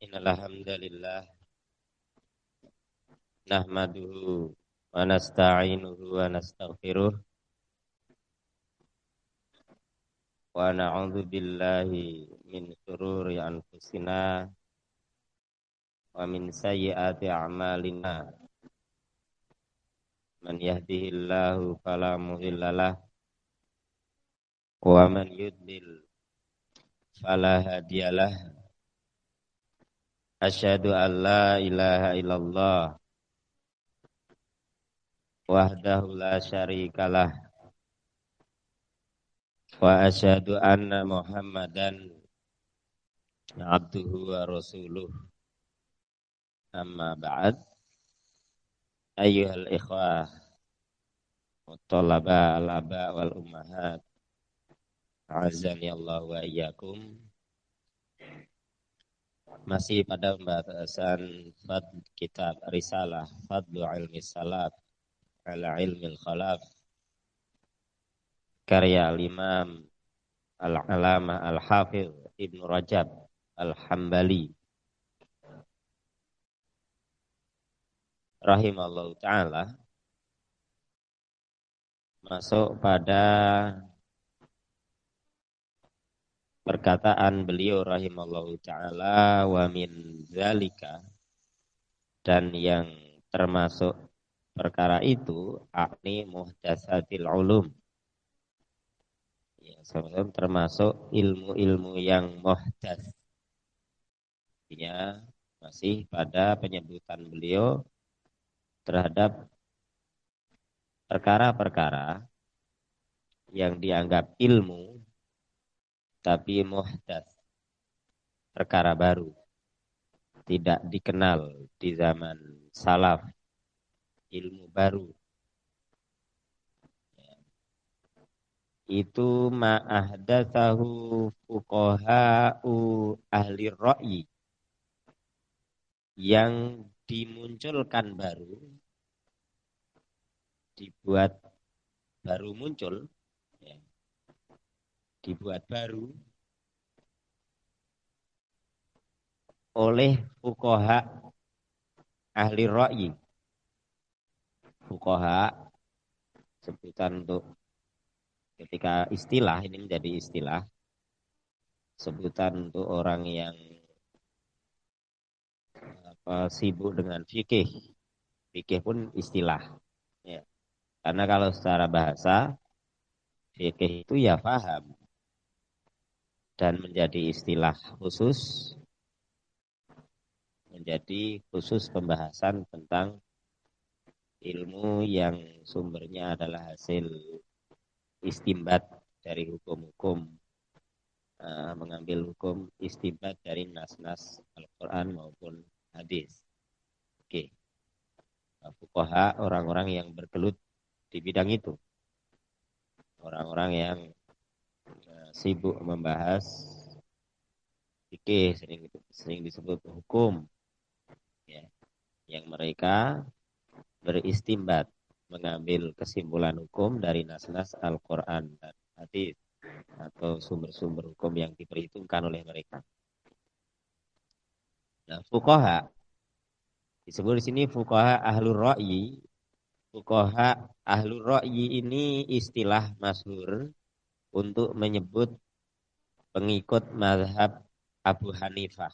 Innal hamdalillah nahmaduhu wa nasta'inuhu wa nastaghfiruh wa na'udzu billahi min shururi anfusina wa min sayyiati a'malina. Man yahdihillahu fala mudhillalah wa man yudlil fala hadiyalah. Asyhadu an la ilaha illallah wahdahu la syarikalah wa asyhadu anna Muhammadan abduhu wa rasuluh. Amma ba'd. Ayyuhal ikhwah wa talaba al-aba wal ummahat, azani Allah wa iyyakum. Masih pada pembahasan kitab Risalah Fadlu Ilmi Salaf ala Ilmil Khalaf, karya al-Imam Al-Alamah Al-Hafidh Ibnu Rajab Al-Hambali rahimallahu ta'ala. Masuk pada perkataan beliau rahimallahu ta'ala, wa min zalika, dan yang termasuk perkara itu akni muhdatsatil ulum, ya, termasuk ilmu-ilmu yang muhdats. Artinya masih pada penyebutan beliau terhadap perkara-perkara yang dianggap ilmu tapi muhdats, perkara baru, tidak dikenal di zaman salaf, ilmu baru. Itu ma'ahdatsahu fuqaha'u ahli ra'yi, yang dimunculkan baru, dibuat baru muncul, ya, dibuat baru oleh fuqaha ahli ra'yi. Fuqaha sebutan untuk ketika istilah ini menjadi istilah, sebutan untuk orang yang sibuk dengan fikih. Fikih pun istilah, ya. Karena kalau secara bahasa fikih itu ya paham, dan menjadi istilah khusus, menjadi khusus pembahasan tentang ilmu yang sumbernya adalah hasil istimbat dari hukum-hukum, mengambil hukum istimbat dari nas-nas Al-Quran maupun hadis. Oke. Fuqaha, orang-orang yang bergelut di bidang itu, orang-orang yang sibuk membahas fikih, sering disebut hukum, ya, yang mereka beristimbat, mengambil kesimpulan hukum dari nas-nas Al-Quran dan hadis atau sumber-sumber hukum yang diperhitungkan oleh mereka. Nah, fuqaha disebut di sini fuqaha ahlur ra'yi. Fuqaha ahlur ra'yi ini istilah masyhur untuk menyebut pengikut mazhab Abu Hanifah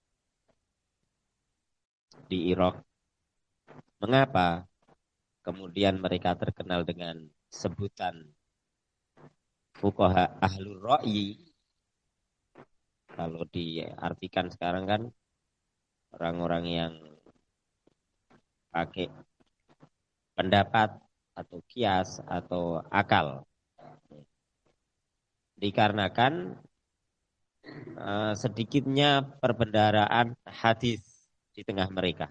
di Irak. Mengapa kemudian mereka terkenal dengan sebutan fuqaha ahlur ra'yi? Kalau diartikan sekarang kan orang-orang yang pakai pendapat atau kias atau akal. Dikarenakan sedikitnya perbendaharaan hadis di tengah mereka.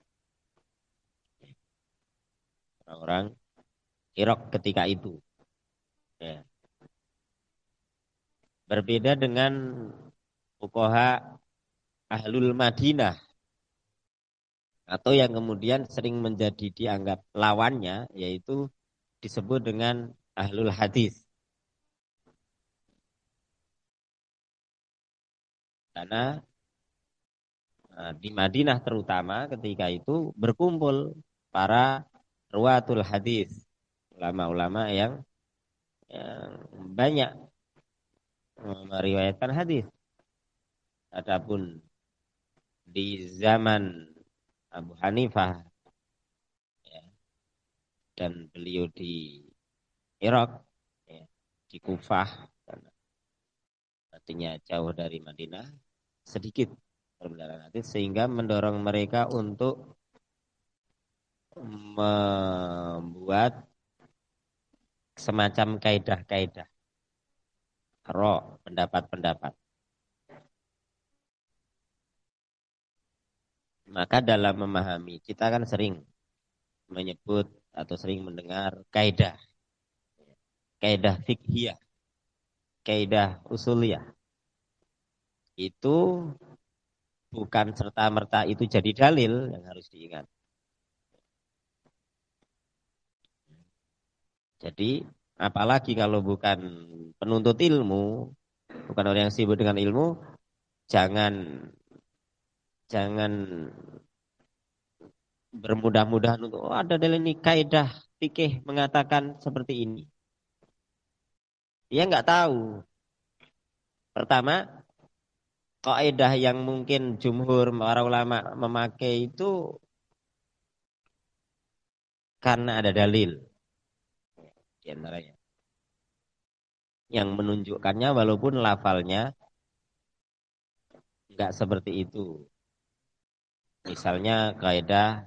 Orang-orang Irak ketika itu, ya. Berbeda dengan fuqaha ahlul Madinah, atau yang kemudian sering menjadi dianggap lawannya, yaitu disebut dengan ahlul hadis. Karena Nah, di Madinah terutama ketika itu berkumpul para ruwatul hadis, ulama-ulama yang banyak meriwayatkan hadis. Adapun di zaman Abu Hanifah, ya, dan beliau di Irak, ya, di Kufah, artinya jauh dari Madinah, sedikit perbendaharaan hadis sehingga mendorong mereka untuk membuat semacam kaidah-kaidah, pendapat-pendapat. Maka dalam memahami, kita kan sering menyebut atau sering mendengar kaidah, kaidah fikhiyah, kaidah usuliyah. Itu bukan serta-merta itu jadi dalil, yang harus diingat. Jadi apalagi kalau bukan penuntut ilmu, bukan orang yang sibuk dengan ilmu, jangan bermudah-mudahan untuk ada dalil ini kaidah fikih mengatakan seperti ini. Dia nggak tahu. Pertama, kaidah yang mungkin jumhur para ulama memakai itu karena ada dalil di antaranya yang menunjukkannya walaupun lafalnya nggak seperti itu. Misalnya kaidah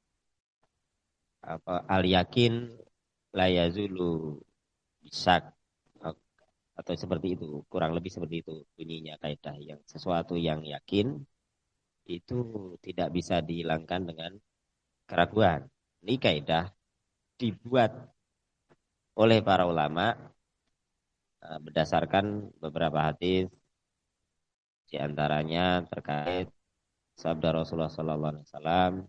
al yakin la yazulu bisak, atau seperti itu, kurang lebih seperti itu bunyinya kaidah, yang sesuatu yang yakin itu tidak bisa dihilangkan dengan keraguan. Ini kaidah dibuat oleh para ulama berdasarkan beberapa hadis, di antaranya terkait sabda Rasulullah SAW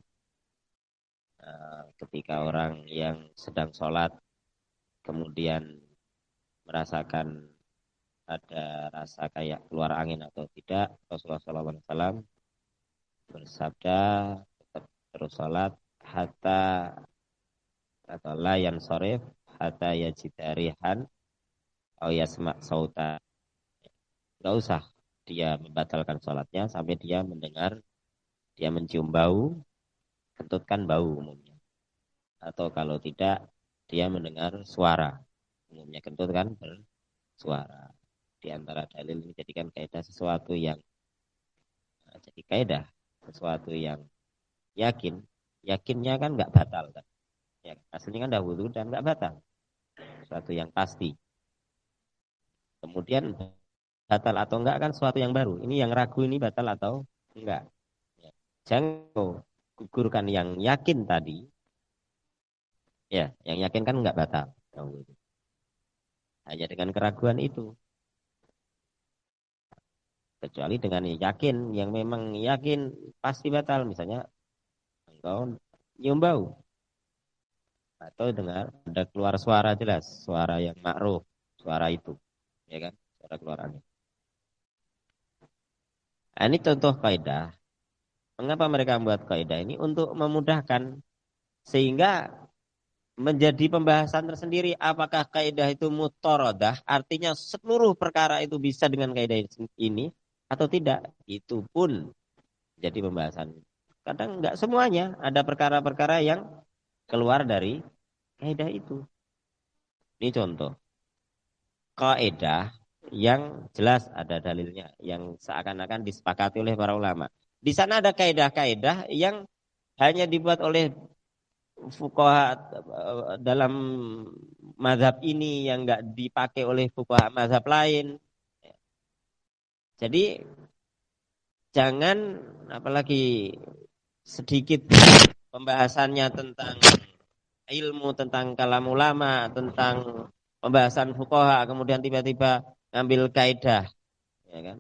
ketika orang yang sedang sholat kemudian merasakan ada rasa kayak keluar angin atau tidak, Rasulullah SAW bersabda terus sholat hatta atau la yansharif hatta yajidarihan atau yasma' sauta. Gak usah dia membatalkan sholatnya sampai dia mendengar, dia mencium bau, kentutkan bau umumnya. Atau kalau tidak, dia mendengar suara. Umumnya kentut kan bersuara. Di antara dalil ini jadikan kaidah sesuatu yang jadi kaidah sesuatu yang yakin. Yakinnya kan nggak batal kan. Ya, aslinya kan dahulu dan nggak batal. Sesuatu yang pasti. Kemudian batal atau enggak kan sesuatu yang baru. Ini yang ragu ini batal atau enggak. Ya. Jangan gugurkan yang yakin tadi. Ya, yang yakin kan enggak batal. Hanya dengan keraguan itu. Kecuali dengan yakin, yang memang yakin pasti batal. Misalnya, engkau nyium bau. Atau dengar ada keluar suara jelas. Suara yang ma'ruf. Suara itu. Ya kan? Suara keluar angin. Nah, ini contoh kaidah. Mengapa mereka membuat kaidah ini? Untuk memudahkan. Sehingga menjadi pembahasan tersendiri. Apakah kaidah itu mutorodah? Artinya seluruh perkara itu bisa dengan kaidah ini. Atau tidak. Itu pun jadi pembahasan. Kadang enggak semuanya. Ada perkara-perkara yang keluar dari kaidah itu. Ini contoh. Kaidah yang jelas ada dalilnya. Yang seakan-akan disepakati oleh para ulama. Di sana ada kaidah-kaidah yang hanya dibuat oleh fuqaha dalam mazhab ini yang enggak dipakai oleh fuqaha mazhab lain. Jadi jangan apalagi sedikit pembahasannya tentang ilmu, tentang kalam ulama, tentang pembahasan fuqaha, kemudian tiba-tiba ngambil kaidah, ya kan?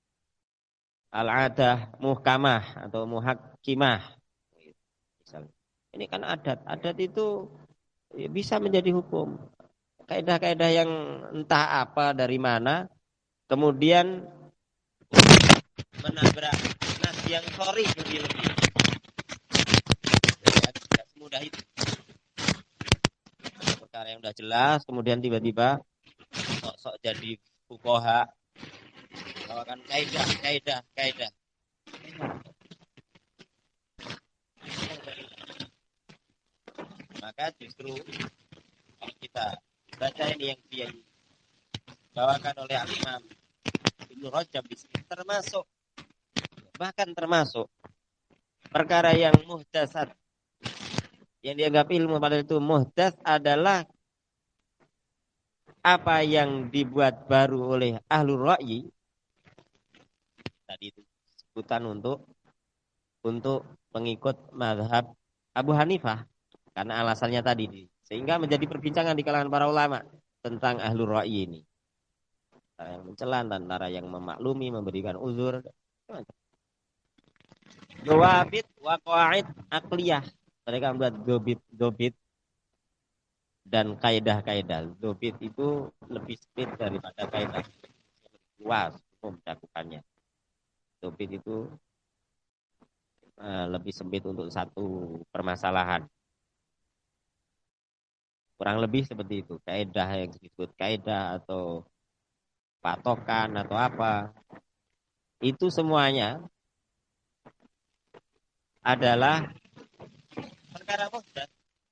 Al-adah muhkamah atau muhakkimah. Misalnya. Ini kan adat. Adat itu bisa menjadi hukum. Kaidah-kaidah yang entah apa dari mana, kemudian menabrak nas yang sorry lebih-lebih. Ya, tidak semudah itu. Perkara yang udah jelas, kemudian tiba-tiba sok-sok jadi fuqaha, bawakan kaidah. Maka justru kalau kita baca ini yang dia bawakan oleh Imam Ibnu Rajab di sini termasuk perkara yang muhdatsat, yang dianggap ilmu pada itu muhdatsat adalah apa yang dibuat baru oleh ahlul ra'yi. Tadi itu sebutan untuk pengikut mazhab Abu Hanifah karena alasannya tadi, sehingga menjadi perbincangan di kalangan para ulama tentang ahlul ra'yi ini. Antara yang mencela, antara yang memaklumi, memberikan uzur. Dawabit wa qawaid akliyah. Mereka membuat dobit dan kaidah-kaidah. Dobit itu lebih sempit daripada kaidah. Luas umum cakupannya. Dobit itu lebih sempit untuk satu permasalahan. Kurang lebih seperti itu. Kaidah yang disebut kaidah atau patokan atau apa. Itu semuanya adalah perkara muhdatsat.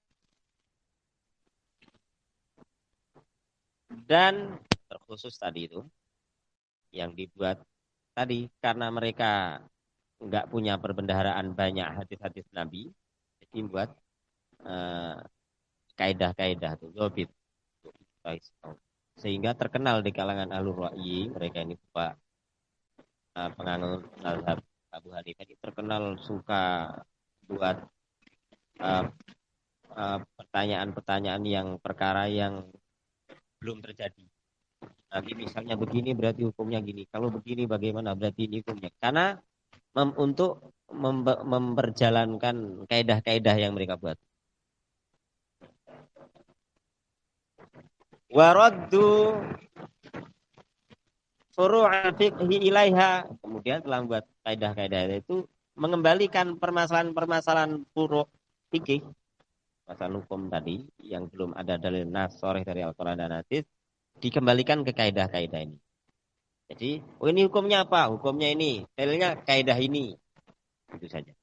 Dan terkhusus tadi itu yang dibuat tadi karena mereka nggak punya perbendaharaan banyak hadis-hadis Nabi, jadi buat kaidah-kaidah tuh dobit sehingga terkenal di kalangan ahlul ra'yi. Mereka ini Pak penganut mazhab Abu Hanifah ini terkenal suka buat uh, pertanyaan-pertanyaan yang perkara yang belum terjadi. Nanti misalnya begini berarti hukumnya gini. Kalau begini bagaimana berarti ini hukumnya. Karena untuk memperjalankan kaidah-kaidah yang mereka buat. Waraddu furu'al fiqhi ilaiha. Kemudian telah membuat kaidah-kaidah itu mengembalikan permasalahan-permasalahan furu' fikih, masalah hukum tadi yang belum ada dalil nas sharih dari Al-Qur'an dan hadis, dikembalikan ke kaidah-kaidah ini. Jadi, oh ini hukumnya apa? Hukumnya ini, dalilnya kaidah ini. Itu saja.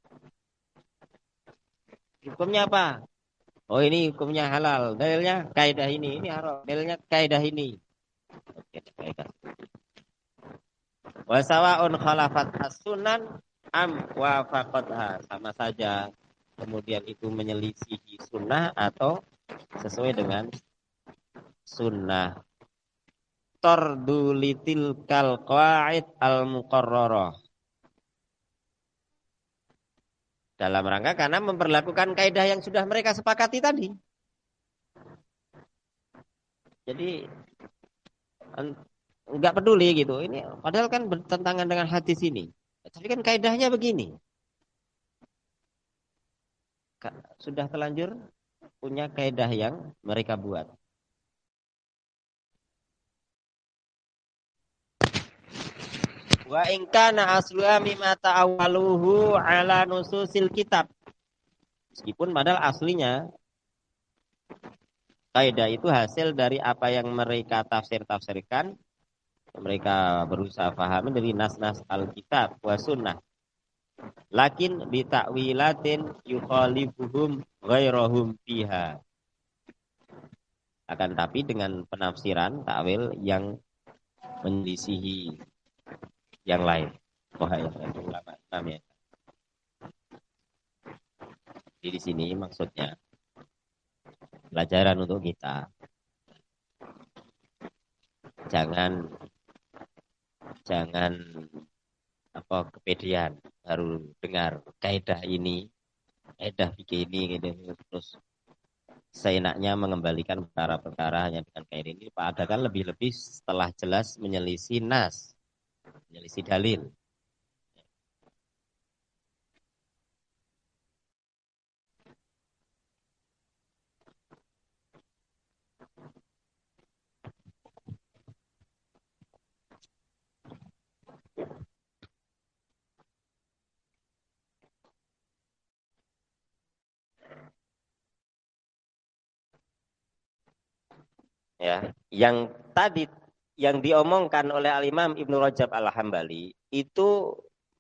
Hukumnya apa? Oh ini hukumnya halal, dalilnya kaidah ini haram, dalilnya kaidah ini. Oke, kaidah. Wa sawa'un khalafat as-sunan am wafaqatha, sama saja kemudian itu menyelisihi sunnah atau sesuai dengan sunnah. Tardulitil kal qaid al-muqarrarah, dalam rangka karena memperlakukan kaidah yang sudah mereka sepakati tadi. Jadi enggak peduli gitu. Ini padahal kan bertentangan dengan hadis ini. Tapi kan kaidahnya begini. Sudah terlanjur punya kaidah yang mereka buat. Wa in kana asluha mimma ta'awwaluhu ala nususil kitab. Meskipun padahal aslinya kaidah itu hasil dari apa yang mereka tafsirkan, mereka berusaha pahami dari nas-nas Alkitab wa sunnah. Lakin bita'wilatin yukhalifuhum ghairahum fiha. Akan tapi dengan penafsiran takwil yang menyelisihi yang lain. Wah, yang ulama Islam ya. Jadi di sini maksudnya pelajaran untuk kita. Jangan kepedean baru dengar kaidah ini, kaidah fikih ini gitu, terus seenaknya mengembalikan perkara-perkara hanya dengan kaidah ini. Padahal lebih-lebih setelah jelas menyelisih nas, menyelisih dalil. Ya, yang tadi yang diomongkan oleh Al-Imam Ibnu Rajab Al-Hambali itu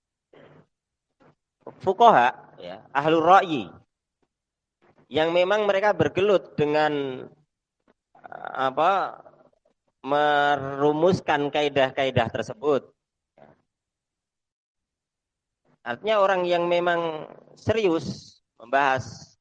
fuqaha, ya, ahlul ra'yi, yang memang mereka bergelut dengan apa merumuskan kaidah-kaidah tersebut. Artinya orang yang memang serius membahas.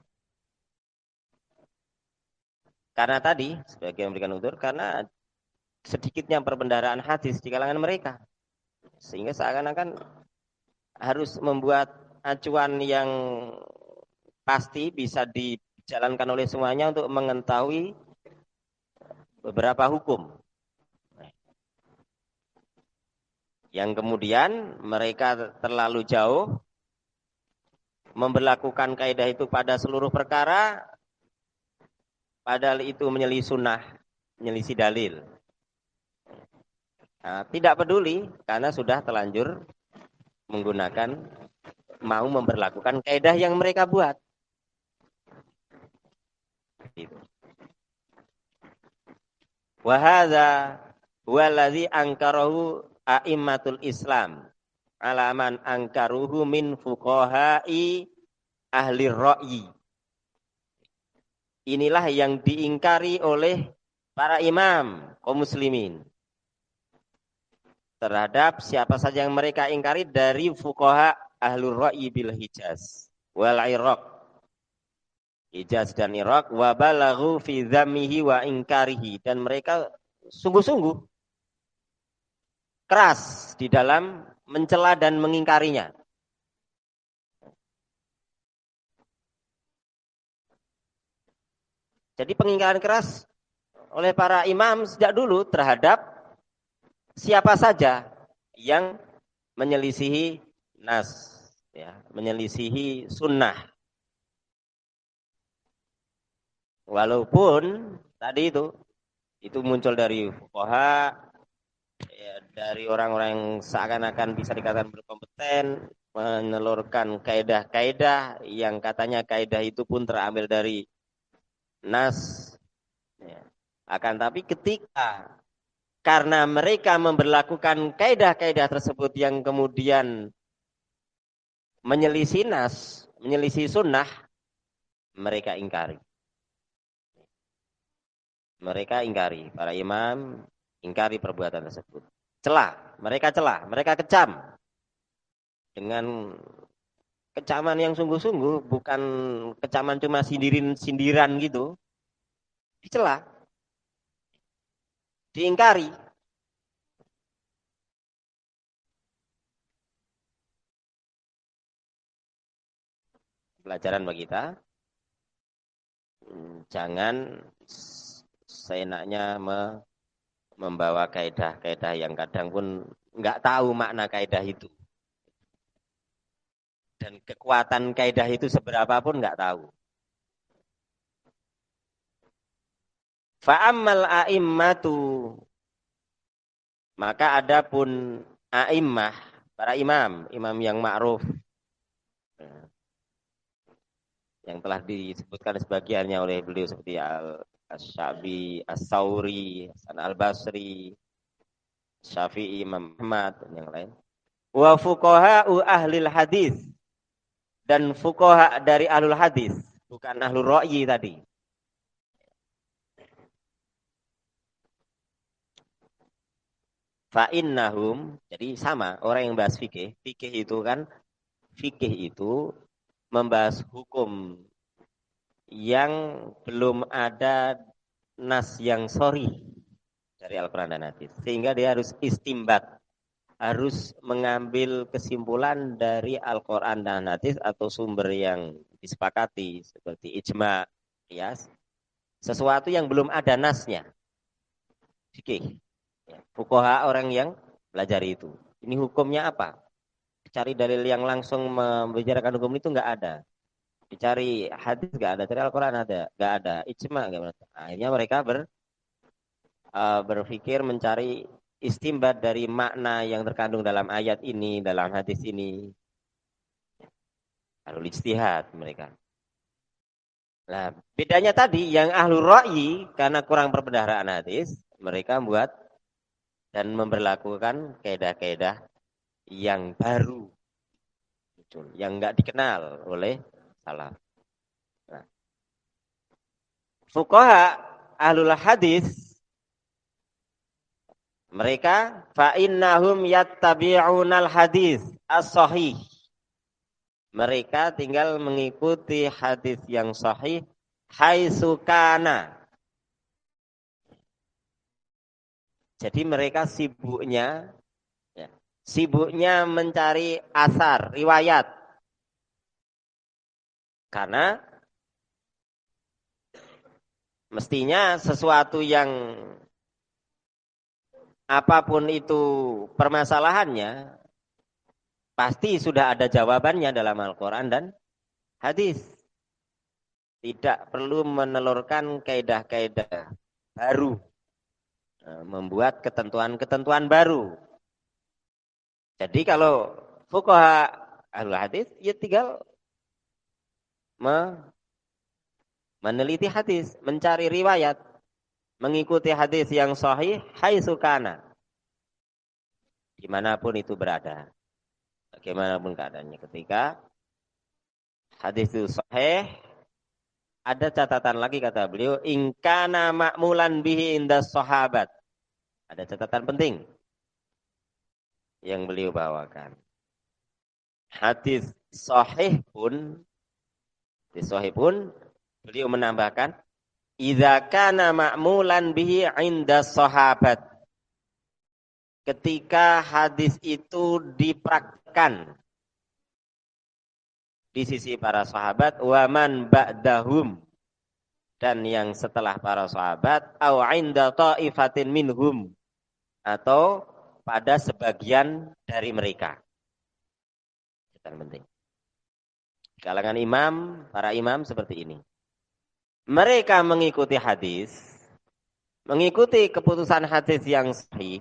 Karena tadi, sebagai memberikan utur, karena sedikitnya perbendaharaan hadis di kalangan mereka. Sehingga seakan-akan harus membuat acuan yang pasti bisa dijalankan oleh semuanya untuk mengetahui beberapa hukum. Yang kemudian mereka terlalu jauh memberlakukan kaidah itu pada seluruh perkara, padahal itu menyelisih sunnah, menyelisih dalil. Nah, tidak peduli karena sudah telanjur menggunakan, mau memberlakukan kaidah yang mereka buat. Wahada huwallazi angkarahu a'immatul Islam alaman angkaruhu min fuqahai ahli ra'yi. Inilah yang diingkari oleh para imam kaum muslimin terhadap siapa saja yang mereka ingkari dari fuqaha ahlur ra'yi bil Hijaz wal Iraq. Hijaz dan Irak wa balaghu fi dzammihi wa ingkarihi, dan mereka sungguh-sungguh keras di dalam mencela dan mengingkarinya. Jadi pengingkaran keras oleh para imam sejak dulu terhadap siapa saja yang menyelisihi nas, ya, menyelisihi sunnah. Walaupun tadi itu muncul dari fuqaha, ya, dari orang-orang yang seakan-akan bisa dikatakan berkompeten, menelurkan kaidah-kaidah yang katanya kaidah itu pun terambil dari nas. Ya. Akan tapi ketika karena mereka memberlakukan kaidah-kaidah tersebut yang kemudian menyelisih nas, menyelisih sunnah, mereka ingkari. Mereka ingkari, para imam ingkari perbuatan tersebut. Mereka kecam dengan kecaman yang sungguh-sungguh, bukan kecaman cuma sindiran gitu. Dicela, diingkari. Pelajaran bagi kita, jangan seenaknya membawa kaidah-kaidah yang kadang pun nggak tahu makna kaidah itu. Dan kekuatan kaidah itu seberapa pun nggak tahu. Fa'ammal a'immatu, maka adapun a'immah, para imam yang ma'ruf, yang telah disebutkan sebagiannya oleh beliau seperti Al-Syabi, As-Sauri, Hasan Al-Basri, Syafi'i, Imam Ahmad, dan yang lain. Wa fuqaha'u ahlil hadis, dan fuqaha dari ahlul hadis, bukan ahlul ra'yi tadi. Fa'innahum, jadi sama, orang yang bahas fikih itu membahas hukum yang belum ada nas yang sahih dari Al-Quran dan Hadis. Sehingga dia harus istimbat, harus mengambil kesimpulan dari Al-Quran dan Hadis atau sumber yang disepakati seperti ijma, qiyas, sesuatu yang belum ada nasnya. Fikih. Fuqaha orang yang belajar itu. Ini hukumnya apa? Cari dalil yang langsung membicarakan hukum itu nggak ada. Dicari hadis nggak ada, cari Al-Quran ada, nggak ada. Ijma nggak ada. Akhirnya mereka berpikir mencari istimbat dari makna yang terkandung dalam ayat ini, dalam hadis ini. Lalu ijtihad mereka. Nah, bedanya tadi yang ahlul ra'yi karena kurang perbendaharaan hadis, mereka membuat dan memberlakukan kaidah-kaidah yang baru, yang enggak dikenal oleh salaf. Nah, fuqaha ahlul hadis mereka fa innahum yattabi'unal hadis as-sahih. Mereka tinggal mengikuti hadis yang sahih haitsu kana. Jadi mereka sibuknya mencari asar, riwayat. Karena mestinya sesuatu yang apapun itu permasalahannya, pasti sudah ada jawabannya dalam Al-Quran dan hadis. Tidak perlu menelurkan kaidah-kaidah baru, membuat ketentuan-ketentuan baru. Jadi kalau fuqaha ahlul hadis, ya tinggal meneliti hadis, mencari riwayat, mengikuti hadis yang sahih, haitsu kana, dimanapun itu berada, bagaimanapun keadaannya. Ketika hadis itu sahih, ada catatan lagi kata beliau, in kana ma'mulan bihi indas sahabat. Ada catatan penting yang beliau bawakan. Hadis sahih pun beliau menambahkan idza kana ma'mulan bihi 'inda sahabat. Ketika hadis itu dipraktikkan di sisi para sahabat wa man ba'dahum, dan yang setelah para sahabat, au 'inda ta'ifatin minhum, atau pada sebagian dari mereka. Catatan penting. Kalangan imam, para imam seperti ini. Mereka mengikuti hadis, mengikuti keputusan hadis yang sahih,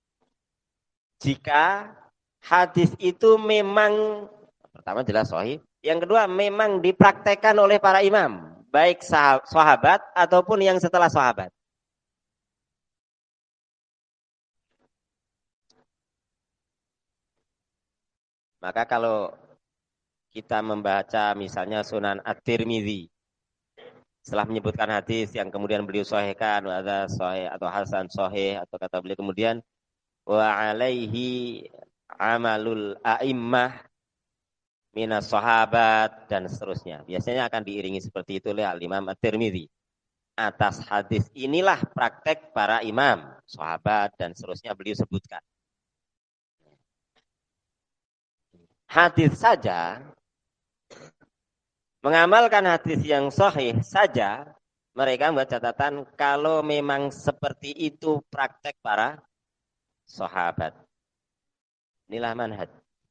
jika hadis itu memang, pertama jelas sahih, yang kedua memang dipraktekkan oleh para imam, baik sahabat ataupun yang setelah sahabat. Maka kalau kita membaca misalnya Sunan At-Tirmidzi, setelah menyebutkan hadis yang kemudian beliau sahihkan, ada sahih atau hasan sahih, atau kata beliau kemudian wa alaihi amalul a'immah minas sahabat dan seterusnya. Biasanya akan diiringi seperti itu oleh Al-Imam At-Tirmidzi. Atas hadis inilah praktek para imam, sahabat dan seterusnya beliau sebutkan. Hadis saja, mengamalkan hadis yang sahih saja, mereka membuat catatan kalau memang seperti itu praktek para sahabat. Inilah manhaj.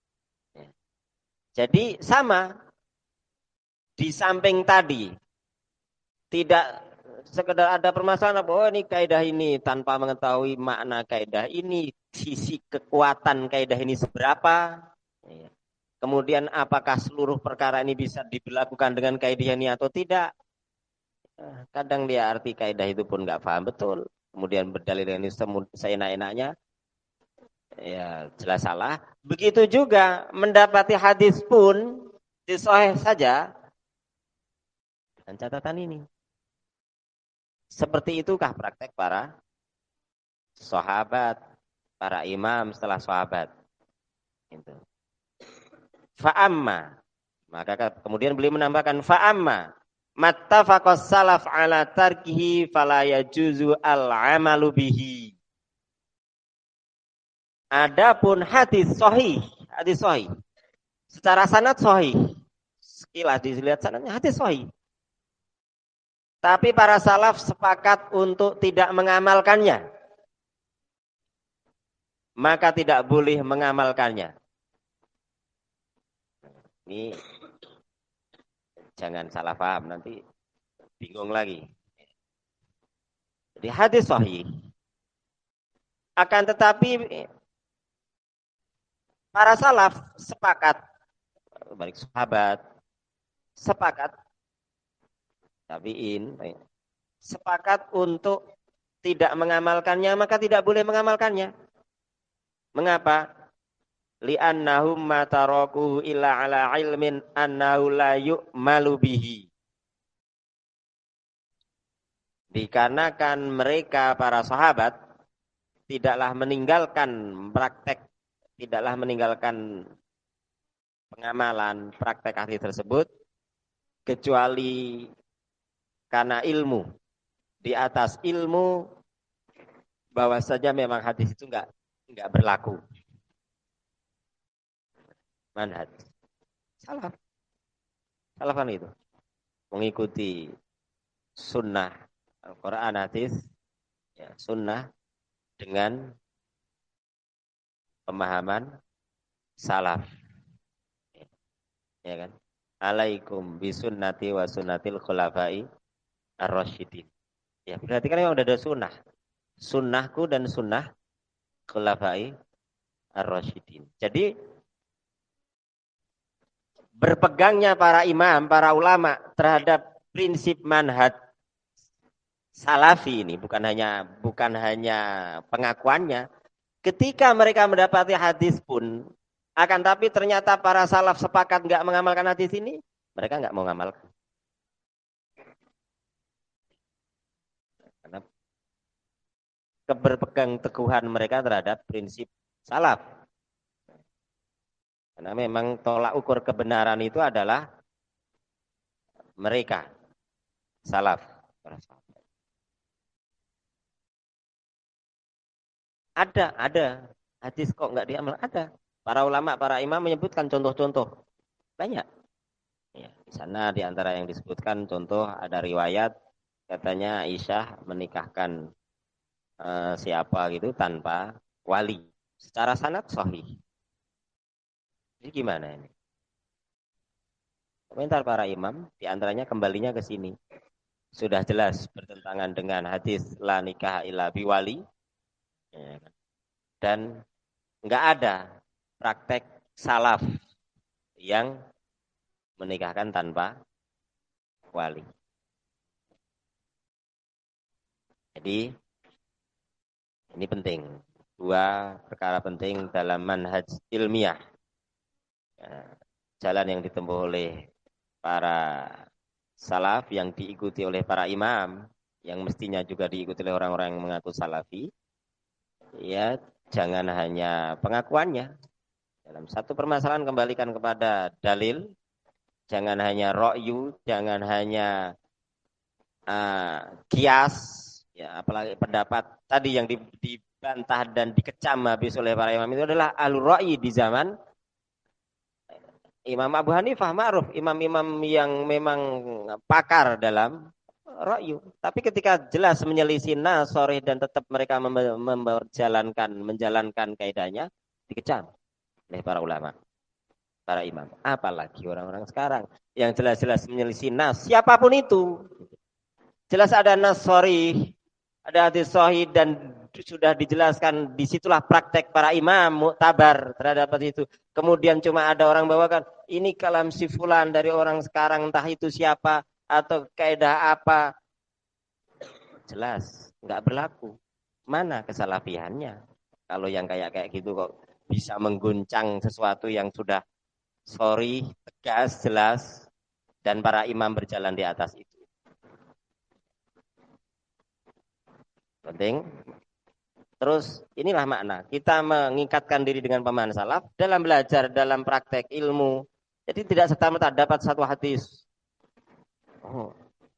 Jadi sama, di samping tadi, tidak sekedar ada permasalahan, oh ini kaidah ini, tanpa mengetahui makna kaidah ini, sisi kekuatan kaidah ini seberapa, kemudian apakah seluruh perkara ini bisa diberlakukan dengan kaidah ini atau tidak. Kadang dia arti kaidah itu pun nggak paham betul, kemudian berdalil dengan seenak-enaknya, ya jelas salah. Begitu juga mendapati hadis pun disahih saja dengan catatan ini. Seperti itukah praktek para sahabat, para imam setelah sahabat? Itu. Fa'amma. Maka kemudian beliau menambahkan fa'amma mattafaqas salaf ala tarkihi fala yajuzu al-amalu bihi. Adapun hadis sahih secara sanad sahih. Sekilas dilihat sanadnya hadis sahih. Tapi para salaf sepakat untuk tidak mengamalkannya. Maka tidak boleh mengamalkannya. Ini jangan salah paham, nanti bingung lagi. Jadi hadis sahih. Akan tetapi para salaf sepakat, balik sahabat, sepakat tabi'in sepakat untuk tidak mengamalkannya, maka tidak boleh mengamalkannya. Mengapa? Li'annahum ma tarakuhu illa ala ilmin annahu la yu'malu bihi. Dikarenakan mereka para sahabat tidaklah meninggalkan praktek, tidaklah meninggalkan pengamalan praktek hadis tersebut kecuali karena ilmu. Di atas ilmu bahwa saja memang hadis itu enggak berlaku. Manhaj salaf kan itu mengikuti sunnah Al-Quran hadis ya, sunnah dengan pemahaman salaf ya kan, alaikum bisunnati wa sunnatil khulafai ar-rasyidin ya, berarti kan memang udah ada sunnahku dan sunnah khulafai ar-rasyidin. Jadi berpegangnya para imam, para ulama terhadap prinsip manhaj salafi ini bukan hanya pengakuannya. Ketika mereka mendapati hadis pun, akan tapi ternyata para salaf sepakat nggak mengamalkan hadis ini, mereka nggak mau mengamalkan. Karena keberpegang teguhan mereka terhadap prinsip salaf. Karena memang tolak ukur kebenaran itu adalah mereka, salaf. Ada. Hadis kok nggak diamal? Ada. Para ulama, para imam menyebutkan contoh-contoh. Banyak. Ya, di sana di antara yang disebutkan contoh ada riwayat katanya Aisyah menikahkan siapa gitu tanpa wali. Secara sanad sahih. Jadi gimana ini? Komentar para imam, diantaranya kembalinya ke sini. Sudah jelas bertentangan dengan hadis la nikah illa biwali. Ya, dan nggak ada praktek salaf yang menikahkan tanpa wali. Jadi ini penting. Dua perkara penting dalam manhaj ilmiah. Jalan yang ditempuh oleh para salaf yang diikuti oleh para imam yang mestinya juga diikuti oleh orang-orang yang mengaku salafi ya, jangan hanya pengakuannya dalam satu permasalahan kembalikan kepada dalil, jangan hanya ra'yu, jangan hanya kias ya, apalagi pendapat tadi yang dibantah dan dikecam habis oleh para imam itu adalah ahlur ra'yi di zaman Imam Abu Hanifah ma'ruf, imam-imam yang memang pakar dalam ra'yu. Tapi ketika jelas menyelisih nas, sharih dan tetap mereka menjalankan kaidahnya, dikecam oleh para ulama, para imam. Apalagi orang-orang sekarang yang jelas-jelas menyelisih nas, siapapun itu. Jelas ada nas sharih, ada hadis sahih dan sudah dijelaskan, disitulah praktek para imam muktabar terhadap itu. Kemudian cuma ada orang bawakan, ini kalam si fulan dari orang sekarang, entah itu siapa, atau kaidah apa. Jelas, nggak berlaku. Mana kesalafiannya? Kalau yang kayak gitu kok bisa mengguncang sesuatu yang sudah sorry, tegas, jelas, dan para imam berjalan di atas itu. Penting. Terus inilah makna kita mengikatkan diri dengan pemahaman salaf dalam belajar, dalam praktek ilmu. Jadi tidak serta-merta dapat satu hadis. Oh,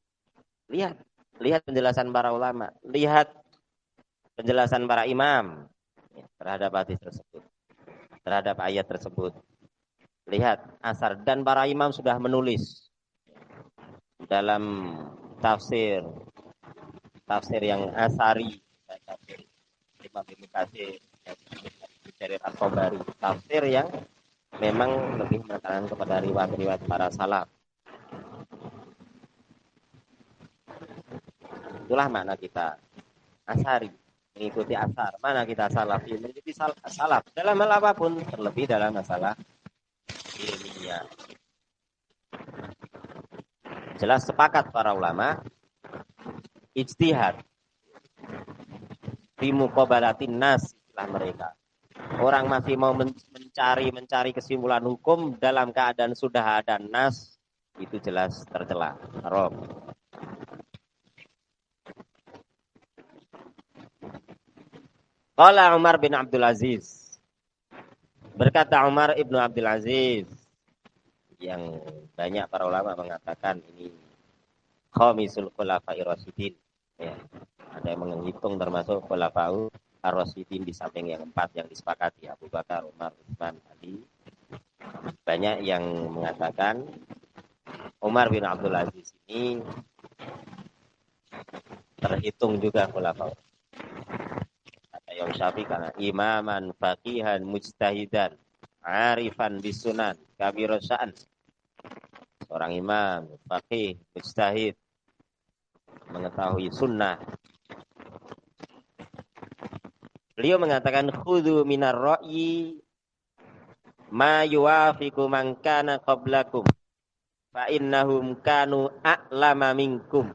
lihat penjelasan para ulama, lihat penjelasan para imam terhadap hadis tersebut, terhadap ayat tersebut. Lihat asar, dan para imam sudah menulis dalam tafsir yang asari, Imam Ibnu Katsir, dari Al-Tabari, tafsir yang memang lebih menekankan kepada riwayat-riwayat para salaf. Itulah makna kita asari, mengikuti asar. Mana kita salafi, mengikuti salaf dalam hal apapun, terlebih dalam masalah ilmiah. Jelas sepakat para ulama ijtihad fi muqabalatin nas istilah mereka. Orang masih mau mencari kesimpulan hukum dalam keadaan sudah ada nas, itu jelas tercela, haram. Qala Umar bin Abdul Aziz. Berkata Umar ibnu Abdul Aziz, yang banyak para ulama mengatakan ini khamisul khulafa'i rasyidin. Ya. Ada yang menghitung termasuk khulafa'u ar-rasyidin di samping yang 4 yang disepakati Abu Bakar, Umar, Utsman, Ali. Banyak yang mengatakan Umar bin Abdul Aziz ini terhitung juga khulafa'u. Kata Imam Syafi'i karena imaman faqihan mujtahidan arifan bisunan kabirosaan. Seorang imam, faqih, mujtahid, mengetahui sunnah. Beliau mengatakan khudhu minar ra'yi ma yuwafiqu man kana qablakum fa innahum kanu a'lama minkum.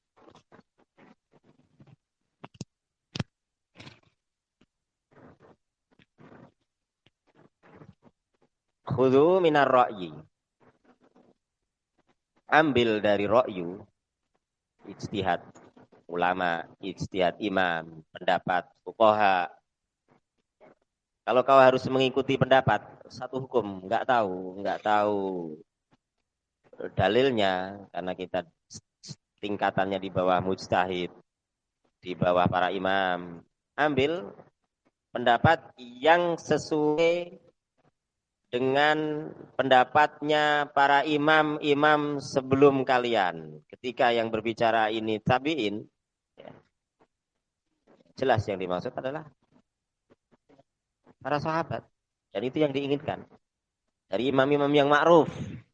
Khudhu minar ra'yi. Ambil dari ra'yu, ijtihad ulama, ijtihad imam, pendapat fuqaha. Kalau kau harus mengikuti pendapat satu hukum, nggak tahu dalilnya, karena kita tingkatannya di bawah mujtahid, di bawah para imam. Ambil pendapat yang sesuai dengan pendapatnya para imam-imam sebelum kalian. Ketika yang berbicara ini tabi'in, ya, jelas yang dimaksud adalah para sahabat. Dan itu yang diinginkan. Dari imam-imam yang ma'ruf.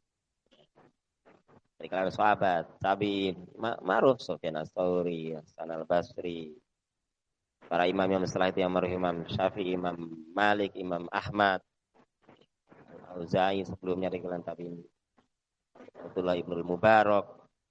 Dari kalangan sahabat, tabi'in, ma'ruf, Sufyan Ats-Tsauri, Hasan Al-Basri. Para imam yang setelah itu yang marhum Imam Syafi'i, Imam Malik, Imam Ahmad, Al-Auza'i sebelumnya dari kalangan tabi'in. Abdullah Ibnul Mubarak.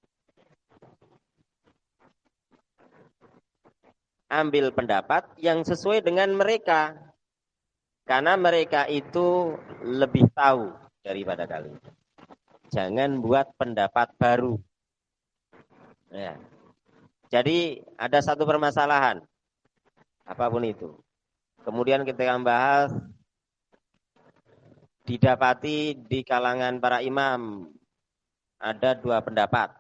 Ambil pendapat yang sesuai dengan mereka. Karena mereka itu lebih tahu daripada kalian. Jangan buat pendapat baru. Ya. Jadi ada satu permasalahan. Apapun itu. Kemudian kita akan bahas didapati di kalangan para imam ada 2 pendapat.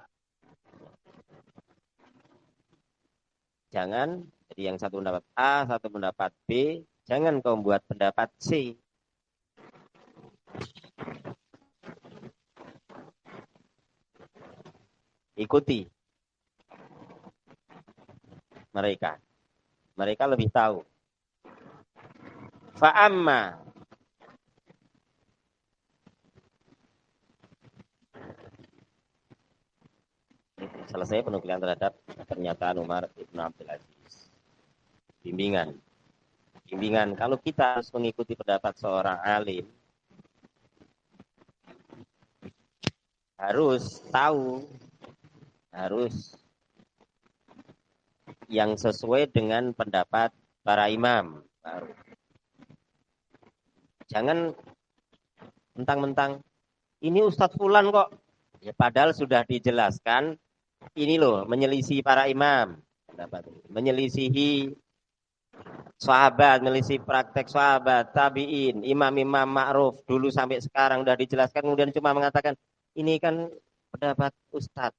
Jangan, jadi yang satu pendapat A, satu pendapat B, jangan kau buat pendapat C. Ikuti mereka. Mereka lebih tahu. Fa'amma selesai penukilan terhadap pernyataan Umar Ibn Abdul Aziz. Bimbingan. Kalau kita harus mengikuti pendapat seorang alim, harus tahu, harus yang sesuai dengan pendapat para imam. Jangan mentang-mentang ini Ustadz Fulan kok. Ya, padahal sudah dijelaskan ini loh, menyelisih para imam, menyelisihi sahabat, menyelisihi praktek sahabat, tabi'in, imam-imam ma'ruf dulu sampai sekarang sudah dijelaskan, kemudian cuma mengatakan ini kan pendapat Ustadz.